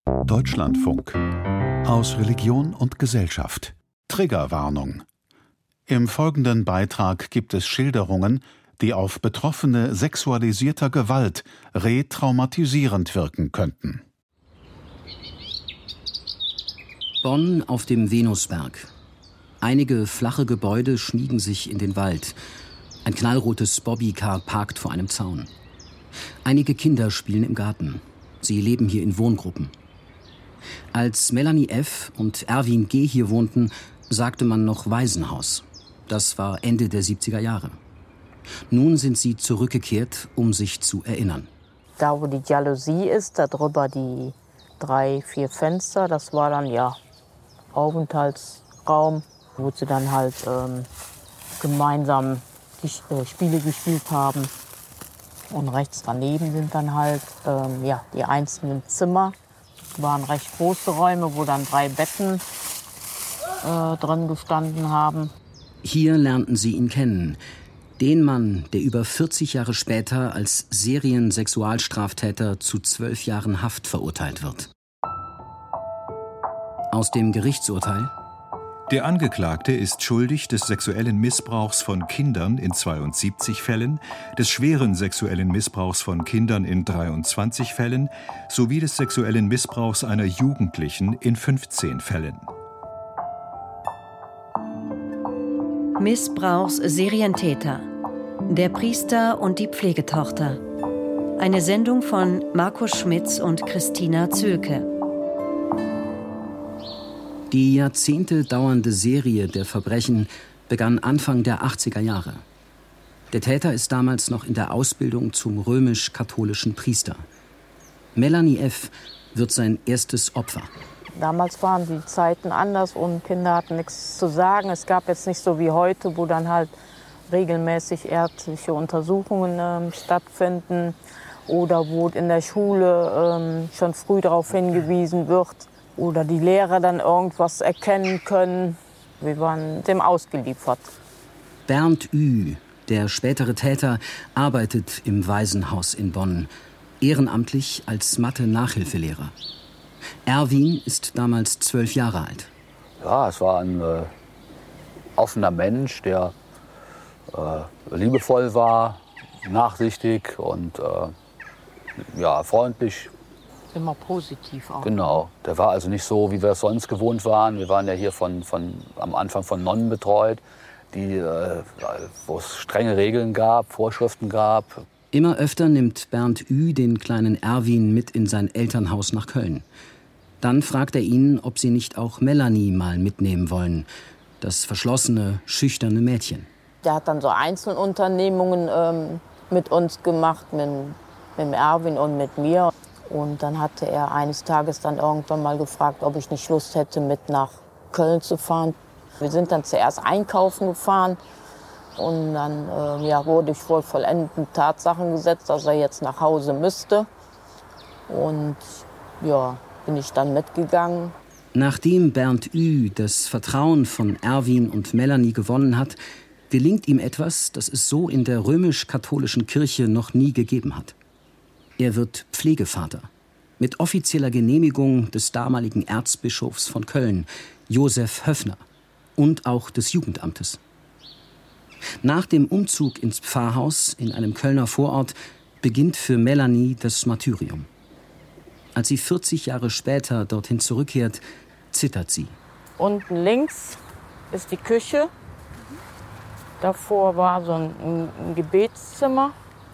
Deutschlandfunk. Aus Religion und Gesellschaft. Triggerwarnung. Im folgenden Beitrag gibt es Schilderungen, die auf Betroffene sexualisierter Gewalt retraumatisierend wirken könnten. Bonn auf dem Venusberg. Einige flache Gebäude schmiegen sich in den Wald. Ein knallrotes Bobbycar parkt vor einem Zaun. Einige Kinder spielen im Garten. Sie leben hier in Wohngruppen. Als Melanie F. und Erwin G. hier wohnten, sagte man noch Waisenhaus. Das war Ende der 70er Jahre. Nun sind sie zurückgekehrt, um sich zu erinnern. Da, wo die Jalousie ist, da drüber die 3, 4 Fenster, das war dann Aufenthaltsraum, wo sie dann halt gemeinsam die Spiele gespielt haben. Und rechts daneben sind dann halt die einzelnen Zimmer. Das waren recht große Räume, wo dann 3 Betten drin gestanden haben. Hier lernten sie ihn kennen. Den Mann, der über 40 Jahre später als Seriensexualstraftäter zu 12 Jahren Haft verurteilt wird. Aus dem Gerichtsurteil: Der Angeklagte ist schuldig des sexuellen Missbrauchs von Kindern in 72 Fällen, des schweren sexuellen Missbrauchs von Kindern in 23 Fällen sowie des sexuellen Missbrauchs einer Jugendlichen in 15 Fällen. Missbrauchsserientäter. Der Priester und die Pflegetochter. Eine Sendung von Markus Schmitz und Christina Zülke. Die Jahrzehnte dauernde Serie der Verbrechen begann Anfang der 80er Jahre. Der Täter ist damals noch in der Ausbildung zum römisch-katholischen Priester. Melanie F. wird sein erstes Opfer. Damals waren die Zeiten anders und Kinder hatten nichts zu sagen. Es gab jetzt nicht so wie heute, wo dann halt regelmäßig ärztliche Untersuchungen stattfinden oder wo in der Schule schon früh darauf hingewiesen wird oder die Lehrer dann irgendwas erkennen können. Wir waren dem ausgeliefert. Bernd Ü., der spätere Täter, arbeitet im Waisenhaus in Bonn, ehrenamtlich als Mathe-Nachhilfelehrer. Erwin ist damals 12 Jahre alt. Ja, es war ein offener Mensch, der liebevoll war, nachsichtig und freundlich. Immer positiv auch. Genau. Der war also nicht so, wie wir es sonst gewohnt waren. Wir waren ja hier am Anfang von Nonnen betreut, wo es strenge Regeln gab, Vorschriften gab. Immer öfter nimmt Bernd Ü. den kleinen Erwin mit in sein Elternhaus nach Köln. Dann fragt er ihn, ob sie nicht auch Melanie mal mitnehmen wollen. Das verschlossene, schüchterne Mädchen. Der hat dann so Einzelunternehmungen mit uns gemacht, mit dem Erwin und mit mir. Und dann hatte er eines Tages dann irgendwann mal gefragt, ob ich nicht Lust hätte, mit nach Köln zu fahren. Wir sind dann zuerst einkaufen gefahren. Und dann wurde ich vor vollendeten Tatsachen gesetzt, dass er jetzt nach Hause müsste. Und bin ich dann mitgegangen. Nachdem Bernd Ü. das Vertrauen von Erwin und Melanie gewonnen hat, gelingt ihm etwas, das es so in der römisch-katholischen Kirche noch nie gegeben hat. Er wird Pflegevater. Mit offizieller Genehmigung des damaligen Erzbischofs von Köln, Josef Höffner, und auch des Jugendamtes. Nach dem Umzug ins Pfarrhaus in einem Kölner Vorort beginnt für Melanie das Martyrium. Als sie 40 Jahre später dorthin zurückkehrt, zittert sie. Unten links ist die Küche. Davor war so ein Gebetszimmer.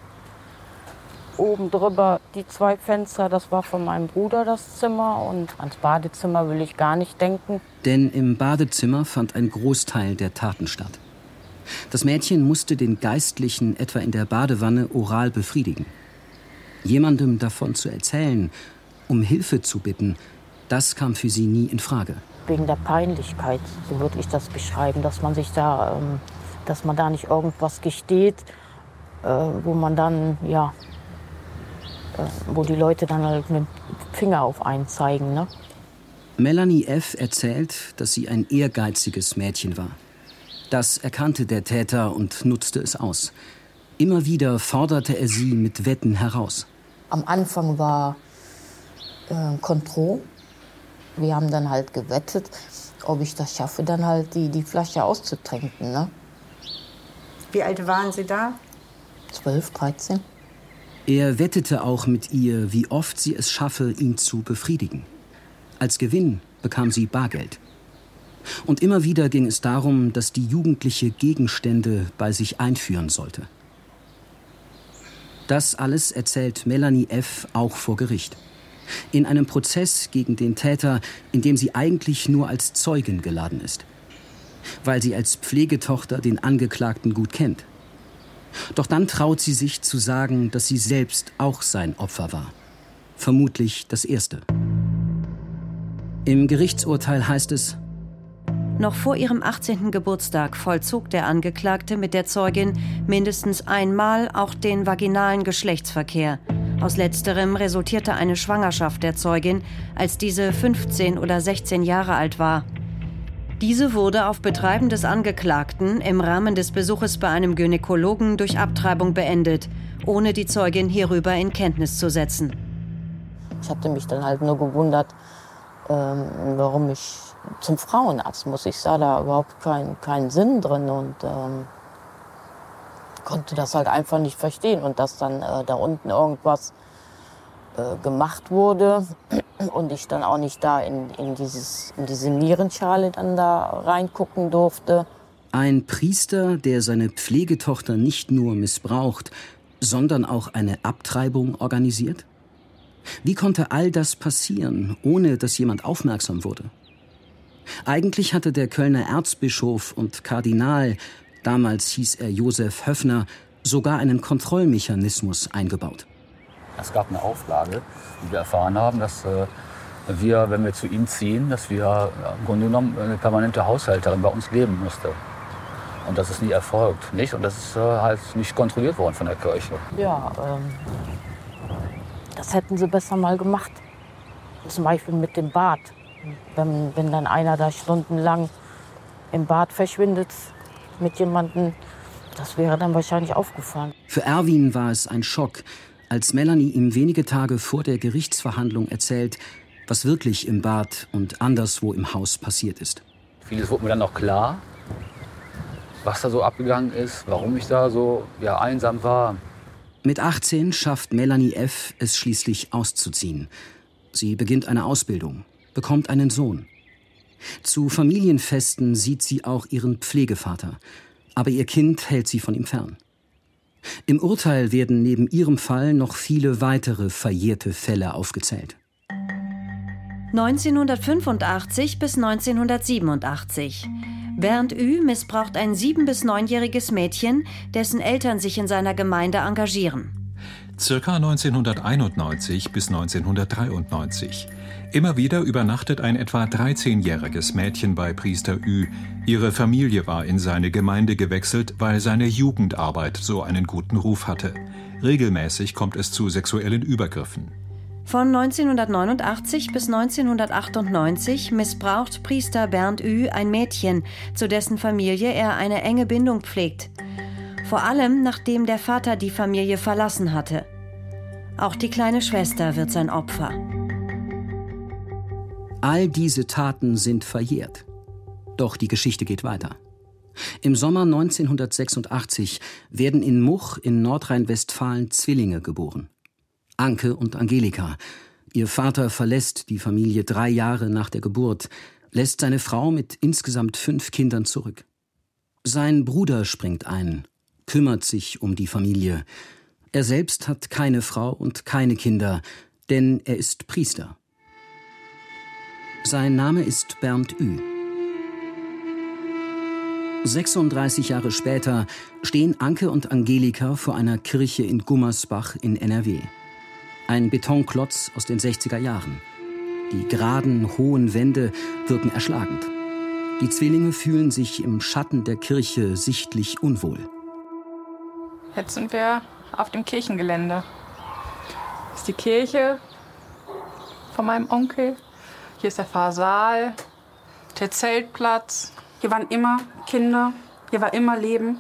Oben drüber die 2 Fenster, das war von meinem Bruder das Zimmer. Und ans Badezimmer will ich gar nicht denken. Denn im Badezimmer fand ein Großteil der Taten statt. Das Mädchen musste den Geistlichen etwa in der Badewanne oral befriedigen. Jemandem davon zu erzählen, um Hilfe zu bitten, das kam für sie nie in Frage. Wegen der Peinlichkeit, so würde ich das beschreiben, dass man da nicht irgendwas gesteht, wo man dann, wo die Leute dann halt mit dem Finger auf einen zeigen, ne? Melanie F. erzählt, dass sie ein ehrgeiziges Mädchen war. Das erkannte der Täter und nutzte es aus. Immer wieder forderte er sie mit Wetten heraus. Am Anfang war Kontrolle. Wir haben dann halt gewettet, ob ich das schaffe, dann halt die Flasche auszutrinken. Ne? Wie alt waren Sie da? 12, 13. Er wettete auch mit ihr, wie oft sie es schaffe, ihn zu befriedigen. Als Gewinn bekam sie Bargeld. Und immer wieder ging es darum, dass die Jugendliche Gegenstände bei sich einführen sollte. Das alles erzählt Melanie F. auch vor Gericht. In einem Prozess gegen den Täter, in dem sie eigentlich nur als Zeugin geladen ist. Weil sie als Pflegetochter den Angeklagten gut kennt. Doch dann traut sie sich zu sagen, dass sie selbst auch sein Opfer war. Vermutlich das erste. Im Gerichtsurteil heißt es: Noch vor ihrem 18. Geburtstag vollzog der Angeklagte mit der Zeugin mindestens einmal auch den vaginalen Geschlechtsverkehr. Aus letzterem resultierte eine Schwangerschaft der Zeugin, als diese 15 oder 16 Jahre alt war. Diese wurde auf Betreiben des Angeklagten im Rahmen des Besuches bei einem Gynäkologen durch Abtreibung beendet, ohne die Zeugin hierüber in Kenntnis zu setzen. Ich hatte mich dann halt nur gewundert, warum ich zum Frauenarzt muss. Ich sah da überhaupt keinen Sinn drin und konnte das halt einfach nicht verstehen. Und dass dann da unten irgendwas gemacht wurde und ich dann auch nicht da in diese Nierenschale dann da reingucken durfte. Ein Priester, der seine Pflegetochter nicht nur missbraucht, sondern auch eine Abtreibung organisiert? Wie konnte all das passieren, ohne dass jemand aufmerksam wurde? Eigentlich hatte der Kölner Erzbischof und Kardinal, damals hieß er Josef Höffner, sogar einen Kontrollmechanismus eingebaut. Es gab eine Auflage, die wir erfahren haben, dass wir, wenn wir zu ihm ziehen, dass wir im Grunde genommen eine permanente Haushälterin bei uns leben musste. Und das ist nie erfolgt, nicht? Und das ist halt nicht kontrolliert worden von der Kirche. Ja, das hätten sie besser mal gemacht. Zum Beispiel mit dem Bad. Wenn dann einer da stundenlang im Bad verschwindet mit jemandem, das wäre dann wahrscheinlich aufgefallen. Für Erwin war es ein Schock, als Melanie ihm wenige Tage vor der Gerichtsverhandlung erzählt, was wirklich im Bad und anderswo im Haus passiert ist. Vieles wurde mir dann noch klar, was da so abgegangen ist, warum ich da so einsam war. Mit 18 schafft Melanie F. es schließlich auszuziehen. Sie beginnt eine Ausbildung, bekommt einen Sohn. Zu Familienfesten sieht sie auch ihren Pflegevater, aber ihr Kind hält sie von ihm fern. Im Urteil werden neben ihrem Fall noch viele weitere verjährte Fälle aufgezählt. 1985 bis 1987. Bernd Ü. missbraucht ein 7- bis 9-jähriges Mädchen, dessen Eltern sich in seiner Gemeinde engagieren. Circa 1991 bis 1993. Immer wieder übernachtet ein etwa 13-jähriges Mädchen bei Priester Ü. Ihre Familie war in seine Gemeinde gewechselt, weil seine Jugendarbeit so einen guten Ruf hatte. Regelmäßig kommt es zu sexuellen Übergriffen. Von 1989 bis 1998 missbraucht Priester Bernd Ü. ein Mädchen, zu dessen Familie er eine enge Bindung pflegt. Vor allem, nachdem der Vater die Familie verlassen hatte. Auch die kleine Schwester wird sein Opfer. All diese Taten sind verjährt. Doch die Geschichte geht weiter. Im Sommer 1986 werden in Much in Nordrhein-Westfalen Zwillinge geboren. Anke und Angelika. Ihr Vater verlässt die Familie 3 Jahre nach der Geburt, lässt seine Frau mit insgesamt 5 Kindern zurück. Sein Bruder springt ein, kümmert sich um die Familie. Er selbst hat keine Frau und keine Kinder, denn er ist Priester. Sein Name ist Bernd Ü. 36 Jahre später stehen Anke und Angelika vor einer Kirche in Gummersbach in NRW. Ein Betonklotz aus den 60er Jahren. Die geraden, hohen Wände wirken erschlagend. Die Zwillinge fühlen sich im Schatten der Kirche sichtlich unwohl. Jetzt sind wir auf dem Kirchengelände. Das ist die Kirche von meinem Onkel. Hier ist der Pfarrsaal, der Zeltplatz. Hier waren immer Kinder, hier war immer Leben.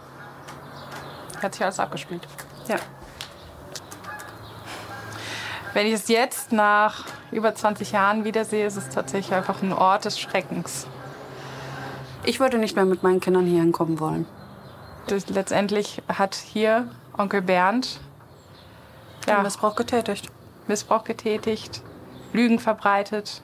Hier hat sich alles abgespielt. Ja. Wenn ich es jetzt nach über 20 Jahren wiedersehe, ist es tatsächlich einfach ein Ort des Schreckens. Ich würde nicht mehr mit meinen Kindern hier hinkommen wollen. Letztendlich hat hier Onkel Bernd Missbrauch getätigt. Lügen verbreitet,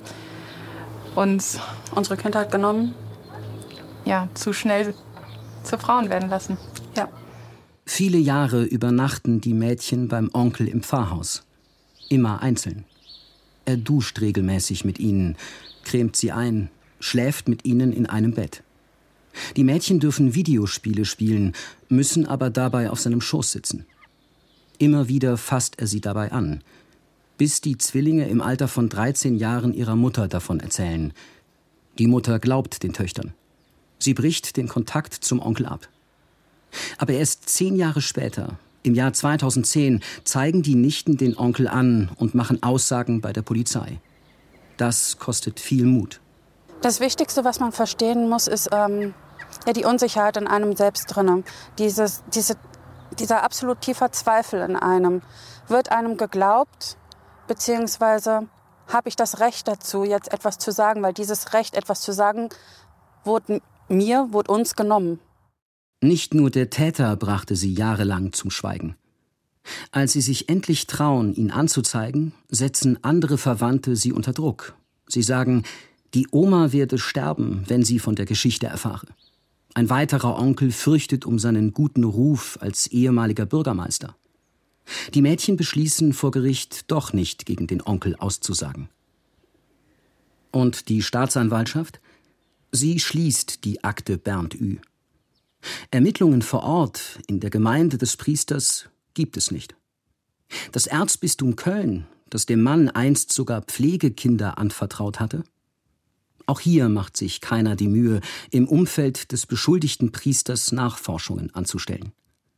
uns unsere Kindheit genommen. Ja, zu schnell zu Frauen werden lassen. Ja. Viele Jahre übernachten die Mädchen beim Onkel im Pfarrhaus. Immer einzeln. Er duscht regelmäßig mit ihnen, cremt sie ein, schläft mit ihnen in einem Bett. Die Mädchen dürfen Videospiele spielen, müssen aber dabei auf seinem Schoß sitzen. Immer wieder fasst er sie dabei an, bis die Zwillinge im Alter von 13 Jahren ihrer Mutter davon erzählen. Die Mutter glaubt den Töchtern. Sie bricht den Kontakt zum Onkel ab. Aber erst 10 Jahre später, im Jahr 2010, zeigen die Nichten den Onkel an und machen Aussagen bei der Polizei. Das kostet viel Mut. Das Wichtigste, was man verstehen muss, ist die Unsicherheit in einem selbst drin. Dieser absolut tiefer Zweifel in einem. Wird einem geglaubt, beziehungsweise habe ich das Recht dazu, jetzt etwas zu sagen? Weil dieses Recht, etwas zu sagen, wurde uns genommen. Nicht nur der Täter brachte sie jahrelang zum Schweigen. Als sie sich endlich trauen, ihn anzuzeigen, setzen andere Verwandte sie unter Druck. Sie sagen, die Oma werde sterben, wenn sie von der Geschichte erfahre. Ein weiterer Onkel fürchtet um seinen guten Ruf als ehemaliger Bürgermeister. Die Mädchen beschließen, vor Gericht doch nicht gegen den Onkel auszusagen. Und die Staatsanwaltschaft? Sie schließt die Akte Bernd Ü. Ermittlungen vor Ort, in der Gemeinde des Priesters, gibt es nicht. Das Erzbistum Köln, das dem Mann einst sogar Pflegekinder anvertraut hatte? Auch hier macht sich keiner die Mühe, im Umfeld des beschuldigten Priesters Nachforschungen anzustellen.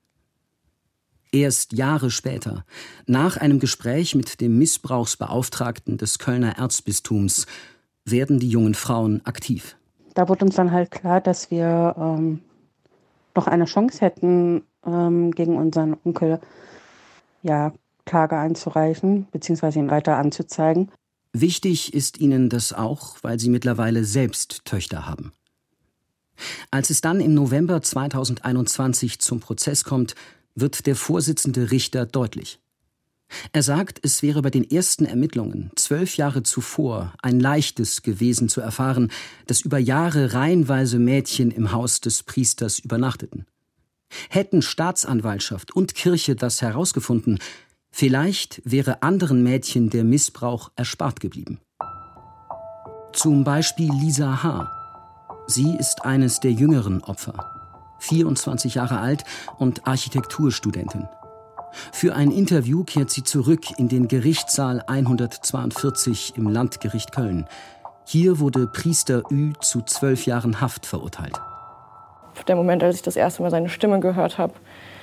Erst Jahre später, nach einem Gespräch mit dem Missbrauchsbeauftragten des Kölner Erzbistums, werden die jungen Frauen aktiv. Da wurde uns dann halt klar, dass wir noch eine Chance hätten, gegen unseren Onkel Klage einzureichen, beziehungsweise ihn weiter anzuzeigen. Wichtig ist ihnen das auch, weil sie mittlerweile selbst Töchter haben. Als es dann im November 2021 zum Prozess kommt, wird der Vorsitzende Richter deutlich. Er sagt, es wäre bei den ersten Ermittlungen 12 Jahre zuvor ein leichtes gewesen zu erfahren, dass über Jahre reihenweise Mädchen im Haus des Priesters übernachteten. Hätten Staatsanwaltschaft und Kirche das herausgefunden, vielleicht wäre anderen Mädchen der Missbrauch erspart geblieben. Zum Beispiel Lisa H. Sie ist eines der jüngeren Opfer, 24 Jahre alt und Architekturstudentin. Für ein Interview kehrt sie zurück in den Gerichtssaal 142 im Landgericht Köln. Hier wurde Priester Ü zu 12 Jahren Haft verurteilt. Der Moment, als ich das erste Mal seine Stimme gehört habe,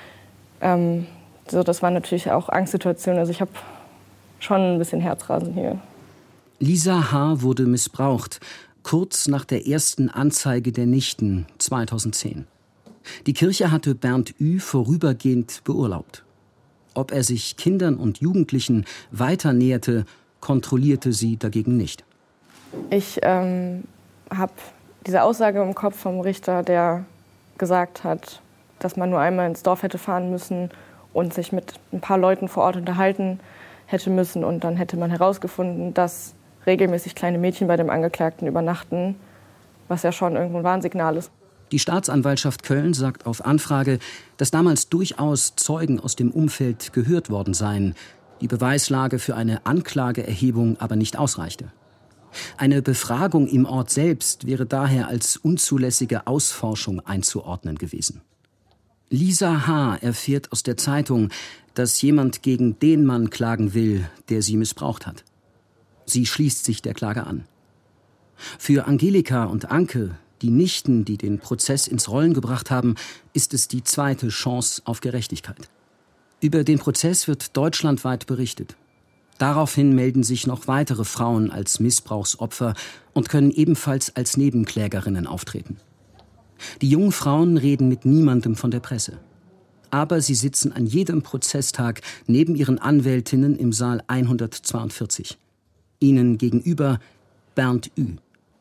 das war natürlich auch Angstsituation. Also ich habe schon ein bisschen Herzrasen hier. Lisa H. wurde missbraucht, kurz nach der ersten Anzeige der Nichten 2010. Die Kirche hatte Bernd Ü vorübergehend beurlaubt. Ob er sich Kindern und Jugendlichen weiter näherte, kontrollierte sie dagegen nicht. Ich habe diese Aussage im Kopf vom Richter, der gesagt hat, dass man nur einmal ins Dorf hätte fahren müssen und sich mit ein paar Leuten vor Ort unterhalten hätte müssen. Und dann hätte man herausgefunden, dass regelmäßig kleine Mädchen bei dem Angeklagten übernachten, was ja schon irgendwo ein Warnsignal ist. Die Staatsanwaltschaft Köln sagt auf Anfrage, dass damals durchaus Zeugen aus dem Umfeld gehört worden seien, die Beweislage für eine Anklageerhebung aber nicht ausreichte. Eine Befragung im Ort selbst wäre daher als unzulässige Ausforschung einzuordnen gewesen. Lisa H. erfährt aus der Zeitung, dass jemand gegen den Mann klagen will, der sie missbraucht hat. Sie schließt sich der Klage an. Für Angelika und Anke, die Nichten, die den Prozess ins Rollen gebracht haben, ist es die zweite Chance auf Gerechtigkeit. Über den Prozess wird deutschlandweit berichtet. Daraufhin melden sich noch weitere Frauen als Missbrauchsopfer und können ebenfalls als Nebenklägerinnen auftreten. Die jungen Frauen reden mit niemandem von der Presse. Aber sie sitzen an jedem Prozesstag neben ihren Anwältinnen im Saal 142. Ihnen gegenüber Bernd Ü.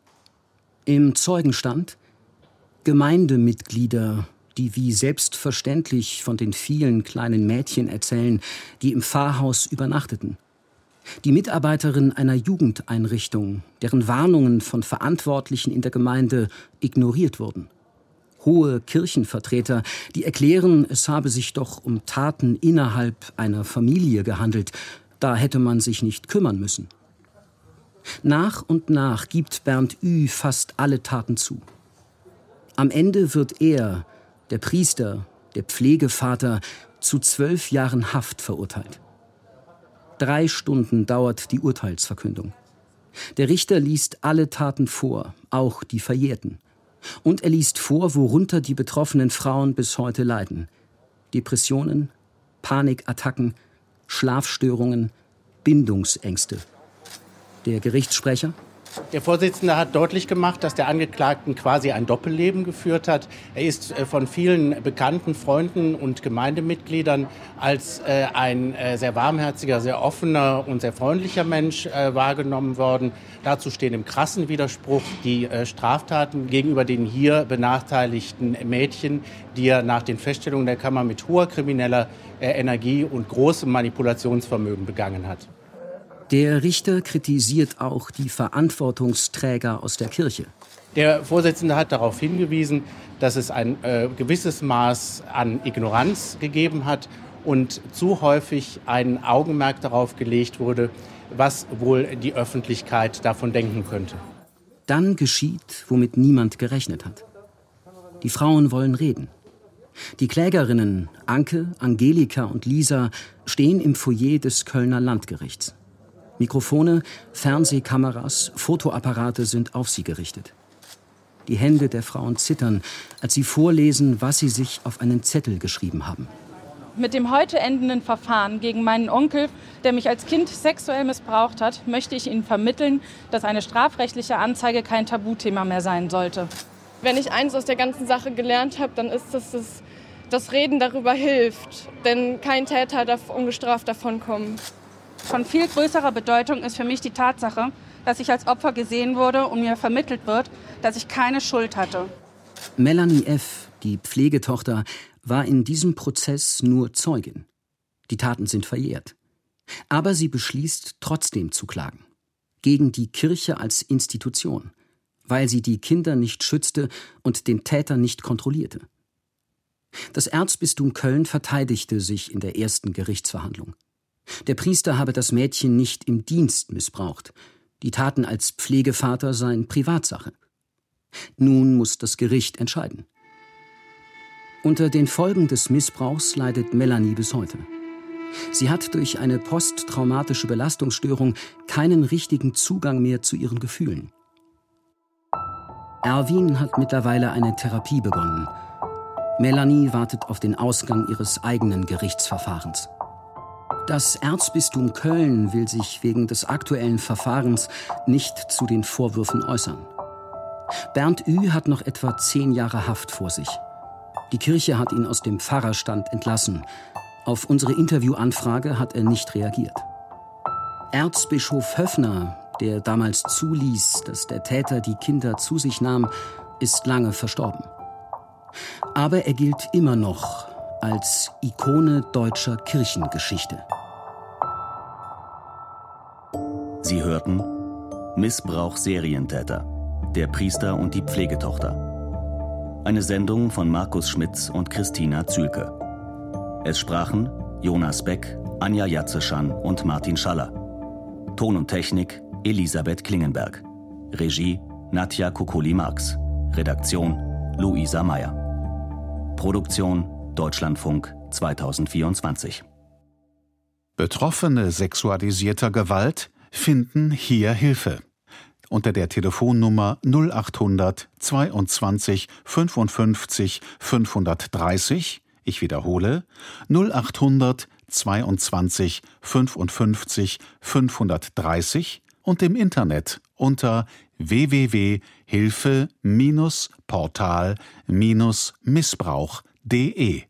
Im Zeugenstand Gemeindemitglieder, die wie selbstverständlich von den vielen kleinen Mädchen erzählen, die im Pfarrhaus übernachteten. Die Mitarbeiterin einer Jugendeinrichtung, deren Warnungen von Verantwortlichen in der Gemeinde ignoriert wurden. Hohe Kirchenvertreter, die erklären, es habe sich doch um Taten innerhalb einer Familie gehandelt, da hätte man sich nicht kümmern müssen. Nach und nach gibt Bernd Ü fast alle Taten zu. Am Ende wird er, der Priester, der Pflegevater, zu 12 Jahren Haft verurteilt. 3 Stunden dauert die Urteilsverkündung. Der Richter liest alle Taten vor, auch die verjährten. Und er liest vor, worunter die betroffenen Frauen bis heute leiden. Depressionen, Panikattacken, Schlafstörungen, Bindungsängste. Der Gerichtssprecher: Der Vorsitzende hat deutlich gemacht, dass der Angeklagten quasi ein Doppelleben geführt hat. Er ist von vielen bekannten Freunden und Gemeindemitgliedern als ein sehr warmherziger, sehr offener und sehr freundlicher Mensch wahrgenommen worden. Dazu stehen im krassen Widerspruch die Straftaten gegenüber den hier benachteiligten Mädchen, die er nach den Feststellungen der Kammer mit hoher krimineller Energie und großem Manipulationsvermögen begangen hat. Der Richter kritisiert auch die Verantwortungsträger aus der Kirche. Der Vorsitzende hat darauf hingewiesen, dass es ein gewisses Maß an Ignoranz gegeben hat und zu häufig ein Augenmerk darauf gelegt wurde, was wohl die Öffentlichkeit davon denken könnte. Dann geschieht, womit niemand gerechnet hat. Die Frauen wollen reden. Die Klägerinnen Anke, Angelika und Lisa stehen im Foyer des Kölner Landgerichts. Mikrofone, Fernsehkameras, Fotoapparate sind auf sie gerichtet. Die Hände der Frauen zittern, als sie vorlesen, was sie sich auf einen Zettel geschrieben haben. Mit dem heute endenden Verfahren gegen meinen Onkel, der mich als Kind sexuell missbraucht hat, möchte ich Ihnen vermitteln, dass eine strafrechtliche Anzeige kein Tabuthema mehr sein sollte. Wenn ich eins aus der ganzen Sache gelernt habe, dann ist es, dass das Reden darüber hilft. Denn kein Täter darf ungestraft davonkommen. Von viel größerer Bedeutung ist für mich die Tatsache, dass ich als Opfer gesehen wurde und mir vermittelt wird, dass ich keine Schuld hatte. Melanie F., die Pflegetochter, war in diesem Prozess nur Zeugin. Die Taten sind verjährt. Aber sie beschließt, trotzdem zu klagen. Gegen die Kirche als Institution, weil sie die Kinder nicht schützte und den Täter nicht kontrollierte. Das Erzbistum Köln verteidigte sich in der ersten Gerichtsverhandlung. Der Priester habe das Mädchen nicht im Dienst missbraucht. Die Taten als Pflegevater seien Privatsache. Nun muss das Gericht entscheiden. Unter den Folgen des Missbrauchs leidet Melanie bis heute. Sie hat durch eine posttraumatische Belastungsstörung keinen richtigen Zugang mehr zu ihren Gefühlen. Erwin hat mittlerweile eine Therapie begonnen. Melanie wartet auf den Ausgang ihres eigenen Gerichtsverfahrens. Das Erzbistum Köln will sich wegen des aktuellen Verfahrens nicht zu den Vorwürfen äußern. Bernd Ü hat noch etwa 10 Jahre Haft vor sich. Die Kirche hat ihn aus dem Pfarrerstand entlassen. Auf unsere Interviewanfrage hat er nicht reagiert. Erzbischof Höffner, der damals zuließ, dass der Täter die Kinder zu sich nahm, ist lange verstorben. Aber er gilt immer noch als Ikone deutscher Kirchengeschichte. Sie hörten Missbrauch-Serientäter, der Priester und die Pflegetochter. Eine Sendung von Markus Schmitz und Christina Zühlke. Es sprachen Jonas Beck, Anja Jatzeschan und Martin Schaller. Ton und Technik Elisabeth Klingenberg. Regie Nadja Kukuli-Marx. Redaktion Luisa Meyer. Produktion Deutschlandfunk 2024. Betroffene sexualisierter Gewalt finden hier Hilfe. Unter der Telefonnummer 0800 22 55 530, ich wiederhole, 0800 22 55 530 und im Internet unter www.hilfe-portal-missbrauch.de.